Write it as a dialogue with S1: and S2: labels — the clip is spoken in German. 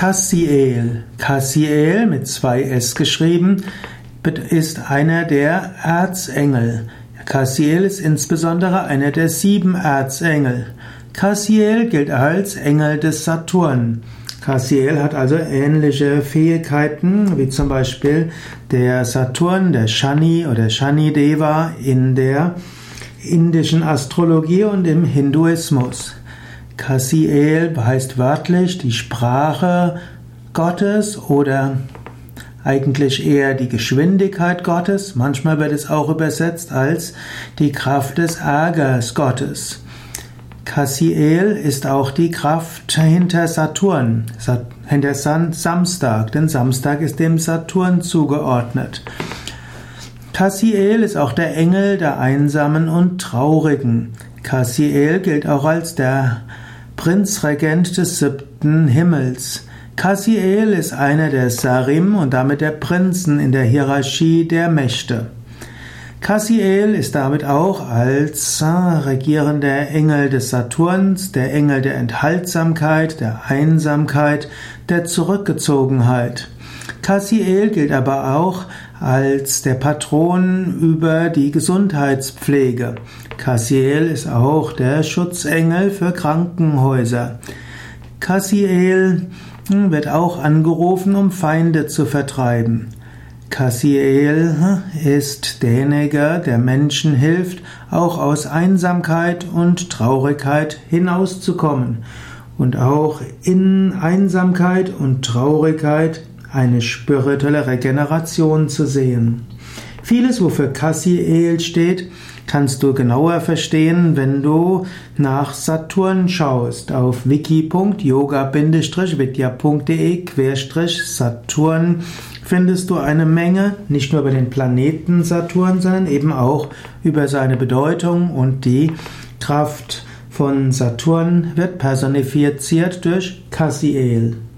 S1: Cassiel, Cassiel mit 2 S geschrieben, ist einer der Erzengel. Cassiel ist insbesondere einer der 7 Erzengel. Cassiel gilt als Engel des Saturn. Cassiel hat also ähnliche Fähigkeiten wie zum Beispiel der Saturn, der Shani oder Shani Deva in der indischen Astrologie und im Hinduismus. Cassiel heißt wörtlich die Sprache Gottes oder eigentlich eher die Geschwindigkeit Gottes. Manchmal wird es auch übersetzt als die Kraft des Ärgers Gottes. Cassiel ist auch die Kraft hinter Saturn, hinter Samstag, denn Samstag ist dem Saturn zugeordnet. Cassiel ist auch der Engel der Einsamen und Traurigen. Cassiel gilt auch als der Prinzregent des 7. Himmels. Cassiel ist einer der Sarim und damit der Prinzen in der Hierarchie der Mächte. Cassiel ist damit auch als regierender Engel des Saturns, der Engel der Enthaltsamkeit, der Einsamkeit, der Zurückgezogenheit. Cassiel gilt aber auch als der Patron über die Gesundheitspflege. Cassiel ist auch der Schutzengel für Krankenhäuser. Cassiel wird auch angerufen, um Feinde zu vertreiben. Cassiel ist derjenige, der Menschen hilft, auch aus Einsamkeit und Traurigkeit hinauszukommen und auch in Einsamkeit und Traurigkeit eine spirituelle Regeneration zu sehen. Vieles, wofür Cassiel steht, kannst du genauer verstehen, wenn du nach Saturn schaust. Auf wiki.yoga-vidya.de/Saturn findest du eine Menge, nicht nur über den Planeten Saturn, sondern eben auch über seine Bedeutung, und die Kraft von Saturn wird personifiziert durch Cassiel.